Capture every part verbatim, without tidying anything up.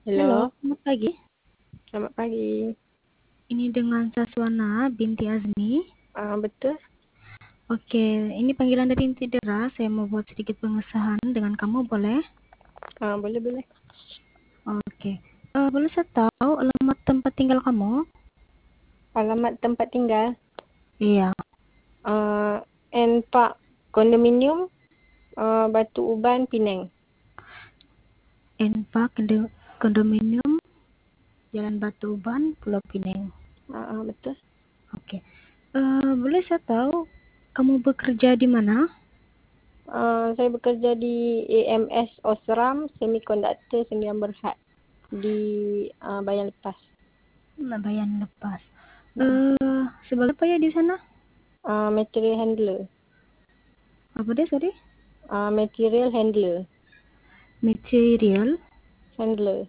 Halo, Halo, selamat pagi. selamat pagi. Ini dengan Saswana binti Azmi. Ah, betul? Oke, ini panggilan dari Inti Dera. Saya mau buat sedikit pengesahan dengan kamu, boleh? Ah, boleh, boleh. Oke. Eh, boleh saya tahu alamat tempat tinggal kamu? Alamat tempat tinggal, Iya. ah, N Park Kondominium, ah, Batu Uban, Penang. Enpa Kende- Kondominium, Jalan Batu Uban, Pulau Pinang. Ah, ah, betul. Oke. Eh, boleh saya tahu kamu bekerja di mana? Ah, saya bekerja di A M S Osram Semiconductor Sembilan Berhad di ah, Bayan Lepas. Bayan Lepas. Mm. Eh, sebagai apa ya di sana? Ah, material handler. Apa deh, sorry? Ah, material handler. Material. Handler.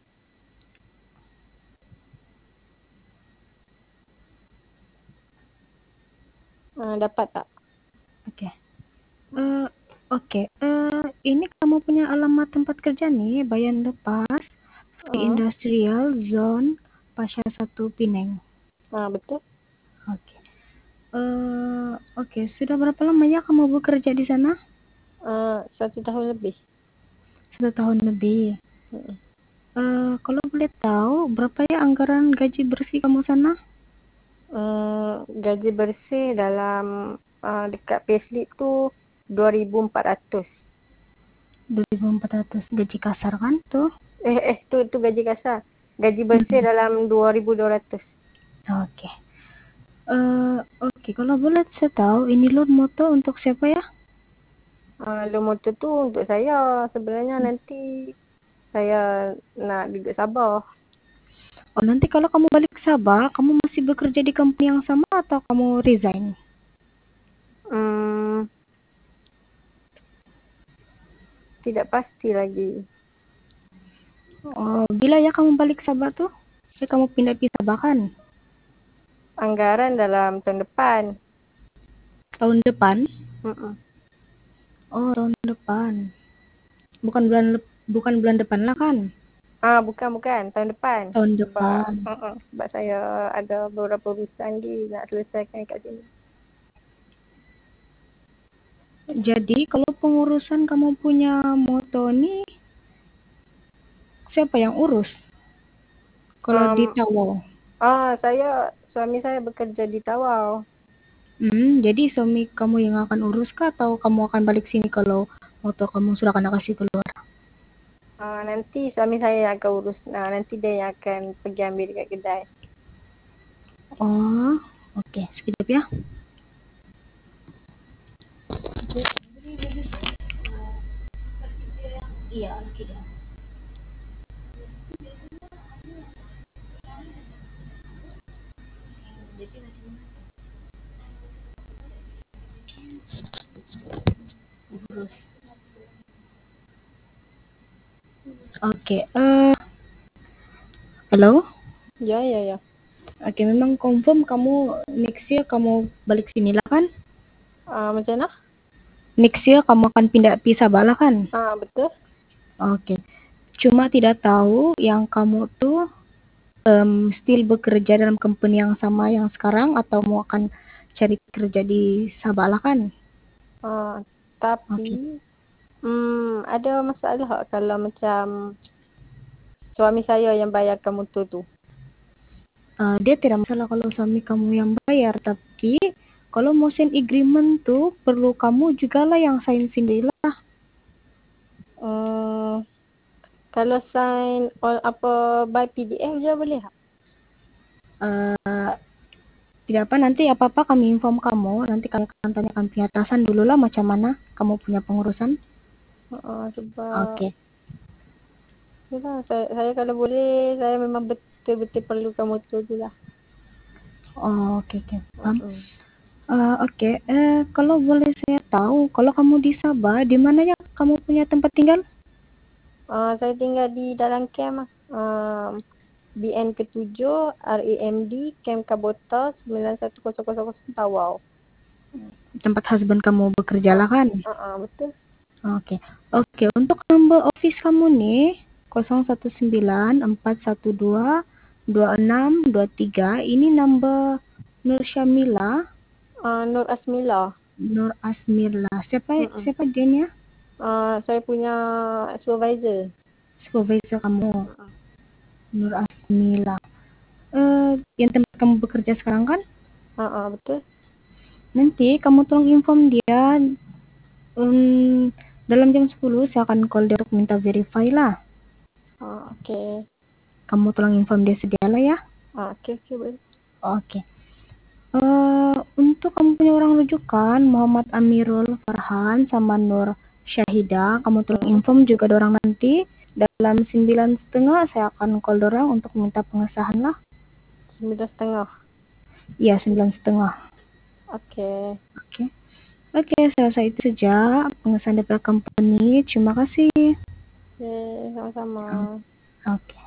Ah, dapat tak? Oke. Eh, oke. Eh, ini kamu punya alamat tempat kerja nih, Bayan Lepas, di Ah, Industrial Zone Pasha satu Pineng. ah, betul. Oke. Eh, oke, sudah berapa lama ya kamu bekerja di sana? Ah, satu tahun lebih. Satu tahun lebih. Mm. Eh, kalau boleh tahu, berapa ya anggaran gaji bersih kamu sana? Hmm, gaji bersih dalam uh, dekat payslip tu dua ribu empat ratus. dua ribu empat ratus gaji kasar kan tuh? Eh eh tu tu gaji kasar. Gaji bersih Hmm. dalam dua ribu dua ratus. Oke. Eh, oke, kalau boleh saya tahu, ini loan moto untuk siapa ya? Uh, loan motor tu untuk saya. Sebenarnya nanti saya nak duduk Sabah. Oh, nanti kalau kamu balik ke Sabah, kamu masih bekerja di company yang sama atau kamu resign? Hmm, tidak pasti lagi. Oh, bila ya kamu balik Sabah tuh? Ya kamu pindah ke Sabah kan? Anggaran dalam tahun depan. Tahun depan? Mm-mm. Oh, tahun depan. Bukan bulan lep- bukan bulan depan lah kan? Ah, bukan bukan tahun depan. Tahun Sebab depan. uh-uh, sebab saya ada beberapa urusan lagi nak selesaikan kat sini. Jadi, kalau pengurusan kamu punya moto nih, siapa yang urus? Kalau di Um, Tawau. Ah, saya suami saya bekerja di Tawau. Hmm, jadi suami kamu yang akan urus kah atau kamu akan balik sini kalau moto kamu sudah kena kasih keluar? Ah, nanti suami saya yang akan urus. Nah, nanti dia yang akan pergi ambil dekat kedai. Oh, oke. Sekejap ya. Iya, laki dia. Oke, eh halo. Ya, ya, ya. Oke, memang confirm kamu next year kamu balik sini lah kan? Ah, macam mana? Next year kamu akan pindah pisah bala kan? Ah, betul. Oke. Cuma tidak tahu yang kamu tuh em, still bekerja dalam company yang sama yang sekarang atau mau akan cari kerja di Sabala kan? Ah, tapi Oke. hmm, ada masalah tak kalau macam suami saya yang bayarkan motor tu. Eh, dia tidak masalah kalau suami kamu yang bayar, tapi kalau mau sign agreement tuh perlu kamu juga lah yang sign sendiri lah. Hmm, kalau sign all apa by P D F je boleh tak? Eh, tidak apa, nanti apa-apa kami inform kamu. Nanti kami akan tanyakan pihak atasan dulu lah macam mana kamu punya pengurusan. Ah, sebab Oke. yalah, saya, saya kalau boleh, saya memang betul-betul perlukan motor tu lah. Oh, oke, oke. Paham. Mm-mm. Eh, oke. Eh, kalau boleh saya tahu, kalau kamu di Sabah, di mana ya kamu punya tempat tinggal? Uh, saya tinggal di dalam camp lah. Uh, B N ketujuh R A M D Camp Kabota sembilan satu kosong kosong kosong Tawau. Tempat husband kamu bekerja Uh, lah kan? uh, uh, betul. Oke. Oke, untuk number office kamu nih, nol satu sembilan empat satu dua dua enam dua tiga. Ini number Nur Syamila, Uh, Nur Asmila. Nur Asmirla. Siapa Mm-mm. siapa dia? Uh, saya punya supervisor. Supervisor kamu, Mm-mm. Nur Asmila. Eh, yang tempat kamu bekerja sekarang kan? Uh, uh, betul. Nanti kamu tolong inform dia. Um, dalam jam sepuluh saya akan call dia untuk minta verify lah. Uh, Oke. Okay. Kamu tolong inform dia segala ya. Uh, Oke, okay, oke, okay, boleh. Oke. Okay. Uh, untuk kamu punya orang rujukan Muhammad Amirul Farhan sama Nur Syahida, kamu tolong Hmm. inform juga dorang nanti dalam sembilan setengah saya akan call dorang untuk minta pengesahan lah. Sembilan setengah. Iya, sembilan setengah. Oke. Oke. Oke, saya rasa itu saja pengesahan dari company. Terima kasih. Oke, sama-sama. Oke.